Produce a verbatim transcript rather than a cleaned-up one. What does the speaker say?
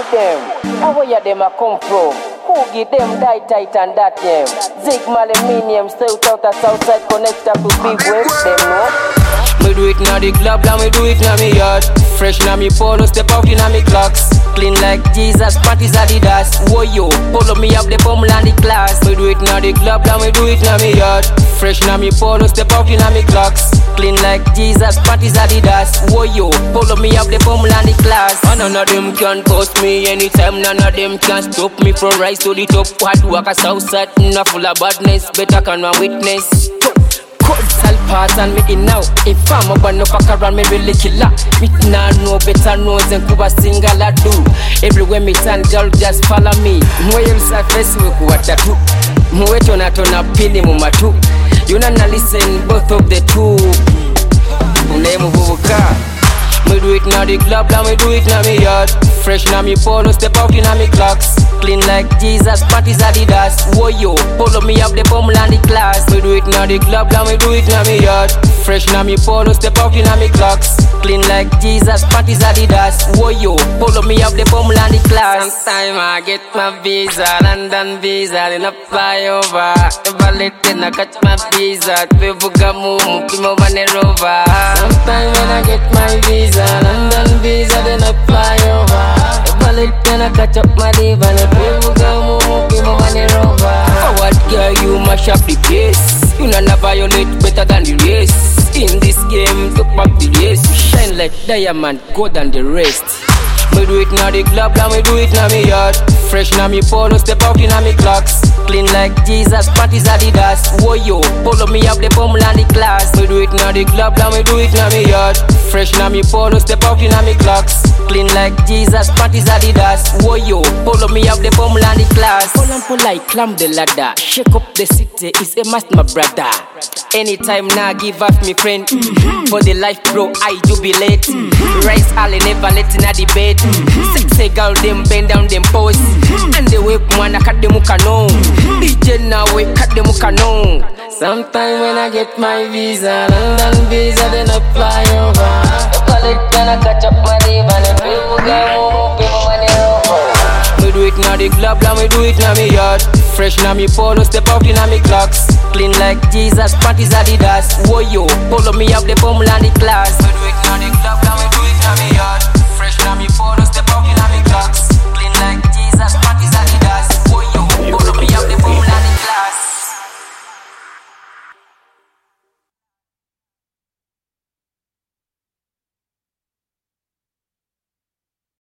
them? How where them a come from? Who give them die tight and that them? Zig Maluminium, south out of Southside connector to big wave, them no? Me do it na the club, and me do it na me yard. Fresh na me polo, step out in na me clocks. Clean like Jesus, panties Adidas. Whoa yo, follow me up the pummel and the class. Me do it na the club, and me do it na me yard. Fresh na me polo, step out in na me clocks. Clean like Jesus, panties Adidas. Whoa yo, follow me up the pummel and the class. And none of them can post me anytime. None of them can stop me from rise to the top. Hard work a Southside, not full of badness. Better can one witness. Sal pass and me in now. If I'm a band no fuck around me really killer. Me nah know better knows than Cuba single I do. Everywhere me turn girl just follow me. Mwe yulsa Facebook what I do. Mwe tona tona pini muma tu. You nah listen both of the two. Unemu vuvuka. Me do it na the club, and me do it na me yard. Fresh na me polo, step out in na me clocks. Clean like Jesus, panties Adidas. Whoa yo, follow me up the pummel and the class. Me do it na the club, and me do it na me yard. Fresh na me polo, step out in na me clocks. Clean like Jesus, panties Adidas. Whoa yo, follow me up the pummel and the class. Sometime I get my visa, London visa, then I fly over. Never let then I catch my visa. Pevuga mumu, pimo mane rover. Sometime when I get my visa, London visa, then I fly over. Never let then I catch up my diva. Pevuga mumu, pimo mane rover. Forward girl, you mash up the place. You know not violate better than the race. In this game, look back the race. You shine like diamond, gold than the rest. Me do it na the club, and me do it na me yard. Fresh na me polo, step out in na me clocks. Clean like Jesus, panties Adidas. Whoa yo, follow me up the pummel and the class. Me do it na the club, and me do it na me yard. Fresh na me polo, step out in na me clocks. Clean like Jesus, panties Adidas. Whoa yo, follow me up the pummel and the class. Pull and pull like climb the ladder. Shake up the city, it's a must my brother. Anytime now give up me friend. Mm-hmm. For the life bro, I jubilate. Mm-hmm. Rise all never let in a debate. Mm-hmm. Sexy girl them bend down them pose. Mm-hmm. And the whip one I cut them ukano. Mm-hmm. D J now we cut them ukano. Sometime when I get my visa, London visa, then I fly over. If I let then I catch up my diva, and people go people money over. Me do it na the club, and me do it na me yard. Fresh na me polo, step out in na me clocks. Clean like Jesus, panties Adidas. Whoa yo, follow me up the pummel and the class. Me do it na the club, and me do it na me yard. Fresh na me polo.